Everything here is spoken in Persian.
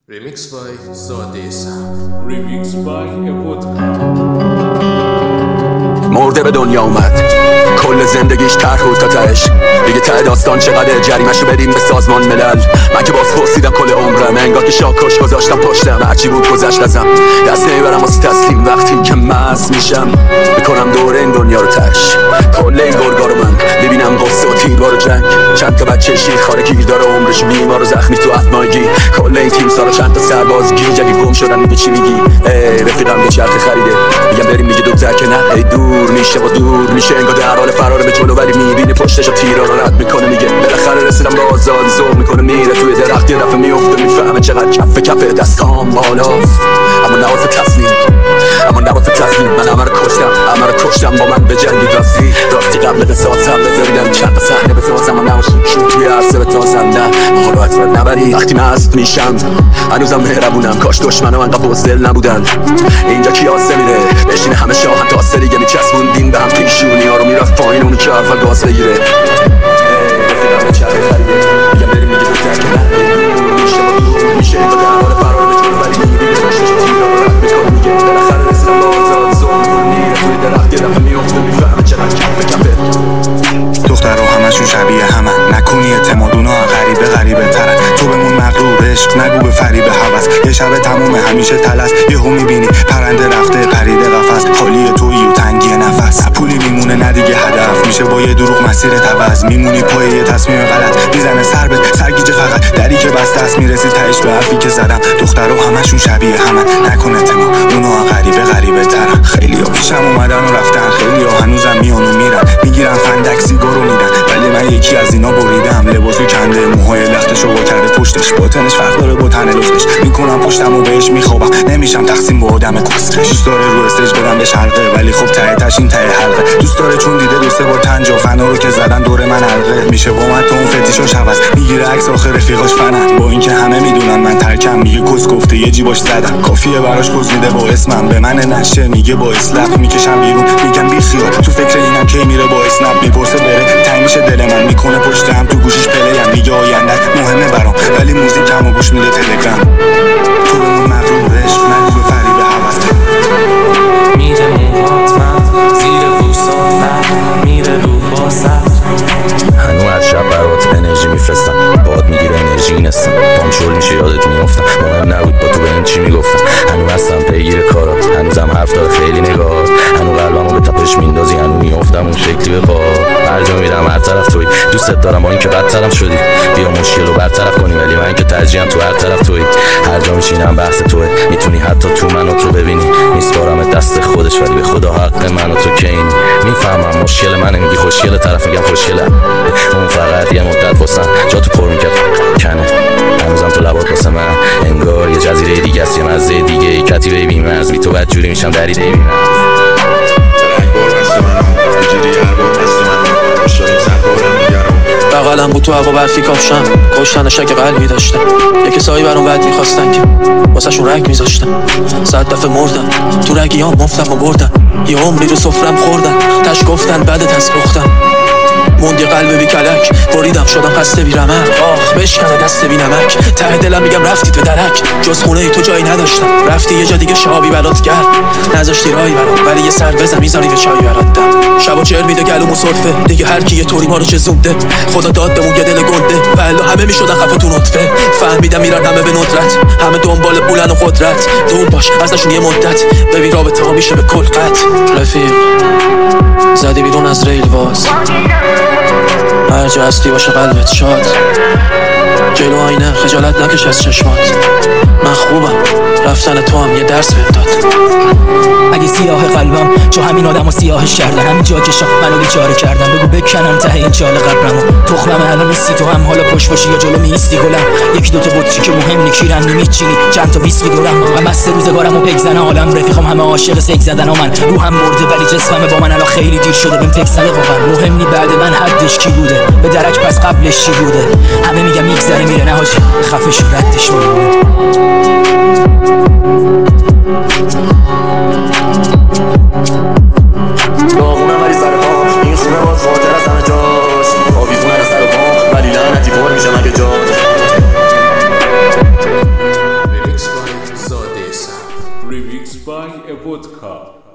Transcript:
Remix by Zadis. Remix by Epodcast. مرده به دنیا اومد، کل زندگیش طرح بود تا تهش. دیگه ته داستان چقدر جریمه‌شو بدیم به سازمان ملل. من که باز پرسیدم کل عمرم، انگار که شاکش گذاشتم پشتم. هرچی بود گذشت ازم، دست نمیبرم واسه تسلیم. وقتی که مست میشم میکنم دور این دنیا رو تش. کل این گرگا رو من ببینم، قصه و تیربار و جنگ. چند تا بچه شیرخواره گیر داره، عمرش بیمار و زخمی تو اتمایگی. کل این تیم سارا چند تا سرباز گیج اگه گم شدن. میگه چی میگی؟ رفیقم به چرخ خریده، میگم بریم، میگه دو که نه. ای دور میشه و دور میشه، انگار در حال فرار به جلو، ولی میبینه پشتشو تیرا رو رد میکنه. میگه بالاخره رسیدم به آزادی. ذوق میکنه میره توی درخت، یه دفعه میفته میفهمه چقدر کف دستام بالاست. اما نواسه تسلیم، من همه رو کشتم با من به جنگی راستی قبل قصاصم. بذاریدم چند تا صحنه بسازم و نباشیم شون توی عرصه بتازم. نه حالا اطفال نبری وقتی مست میشم، هنوزم مهربونم. کاش دشمنم انقدر بزدل نبودن. اینجا کیاسه میره بشینه همه شاهن تا سه دیگه میچسبوندین به هم. پیشونی ها رو میرفت پایین، اونو که اول گاز بگیره. رفیقم به چرخ خریده، میگم بریم، میگه تو که نه. میشه با دور میشه، اینگاه در حال فرار به جلو، ولی میبینه پشتشو تیرا رو رد میکنه. میگه بالاخره رسیدم به آزاد. ذوق میکنه میره توی درخت، یه دفعه میفته میفهمه چقدر کفه. دخترها همشون شبیه همن، نکنی اعتماد، اونا غریبه ترن. تو بمون مغرور عشق، نگو به فریب هوس. یه شب تموم همیشه تلس، یهو میبینی پرنده رفته پریده قفس. خالی تویی و تنگی نفس، پولی میمونه نه دیگه هدف میشه. با یه دروغ مسیرت عوض، میمونی پای یه تصمیم غلط. میزنه سر به سرگیجه فقط، دری که بسته است میرسی تهش به حرفی که زدم. دخترها همشون شبیه همن، نکن اعتماد، اونا غریبه ترن. خیلیا پیشم اومدن و رفتن، خیلیا هنوزم میان و میرن. میگیرن فندک سیگارو میدن، ولی من یکی از اینا بریدم. لباسو کنده، موهای لختشو وا کرده پشتش. با تنش فرق داره با تن لختش. میکنم پشتمو بهش میخوابم، نمیشم تقسیم با آدم کسکش. دوست داره رو استیج بدم به شرقه، ولی خب تهش این ته حلقه. دوست داره چون دیده دو سه بار طنجا فنا رو که زدن دور من حلقه. میشه با من تو اون فتیشاش هوس، میگیره عکس آخر رفیقاش فنن. با اینکه همه میدونن من ترکم، میگه کس گفته یه جیباش زدم. کافیه براش گز میده با اسمم، به من نشه میگه با اسلپ. میکشم بیرون میگم بی خیال، تو فکر اینم کی میره با اسنپ. میپرسه بره تنگ میشه دل من، میکنه پشتم تو گوشیش پلیم. میگه آینده مهمه برام، ولی موزیکمو گوش میده تلگرام. تو بمون مغرور عشق، نگو به فریب هوس. میره موهات من زیر بوسات من، میره رو باسد. هنو از شب برات انرژی میفرستم، باد میگیره انرژی نستم. پام شل میشه یادت میافتم، مهم نبود با تو به این چی میگفتم. هنو هستم پیگیر کارات، هنوزم حرف داره خیلی نگاهات. هنو قلبمو به تپش میندازی، هنو میافتم اون شکلی به پا. هر جا میرم هر طرف توی، دوستت دارم با اینکه بدترم شدی. بیا مشکل رو برطرف کنی، ولی من که ترجیحم تو هر طرف توی. هر جا میشینم بحث توه، میتونی حتی تو منو تو ببینی. میسپارم دست خودش، ولی به خدا حق منو تو که این. میفهمم مشکل منه، میگی خوشگله، طرف میگم خوشگله. اون فقط یه مدت واسم جا تو پر میکرد کنه. هنوزم تو لبات واسه من انگار یه جزیره دیگه است، یه مزه دیگه، ای کتیبه بی‌مرز. بی تو بدجوری میشم دریده بی‌مرز. بغلم بود تو هوا برفی کافشم، کشتن شک قلبی داشتم. یه کسایی برام بد میخواستن که واسه شون رگ میذاشتم. 100 دفعه مردم تو رگیام، مفتم و بردن. یه عمری رو سفرم خوردن، تش گفتن بعدت از پختم. موند یه قلب بی کلک، بریدم شدم خسته بی رمق. آخ بشکنه دست بی نمک، ته دلم میگم رفتی تو درک. جز خونه ای تو جایی نداشتم، رفتی یه جا دیگه شابی برات گرد. نذاشتی رایی برام، ولی یه سر بزن میذاری به چایی برات دم. شب و چهر میده گلومو سرفه، دیگه هر کی یه طوری ما رو چزونده. خدا داد بهمون یه دل گنده، والا همه میشدن خفه تو نطفه. فهمیدم میرن همه به ندرت، همه دنبال پولن و قدرت. دور باش ازشون یه مدت، ببین رابطه ها میشه به کل قطع. رفیق زدی بیرون از ریل باز، هر جا هستی باشه قلبت شاد. جلو آینه خجالت نکش از چشمات، من خوبم رفتن تو هم یه درس بهم داد. اگه سیاه قلبم چو همین آدمو سیاهش کردن، همین جا کشم منو بیچاره کردن. بگو بکنم ته این چاله قبرمو، تخمم الان نیستی تو هم حالا پشت باشی یا جلو میستی گلم. یکی دوتا بطری که مهم نی کیرن میچینی، چند تا ویسکی دورم. من مست روزگارم و پک زنه عالم، رفیقام همه عاشق سگ زدن. و من روحم مرده ولی جسمم با من الان خیلی دیر شده. بهم تک زده واقعا مهم نی بعد من حدش کی بوده، به درک پس قبلش چی بوده. همه میگم یک ذره میره، نه حاجی خفش ردش میمونه. داغونم ولی سر پام، این خونه باید خاطر از همه جاش. آویزونه سر پام، ولی لعنتی پر میشم اگه جاش. Remixed by Evodka.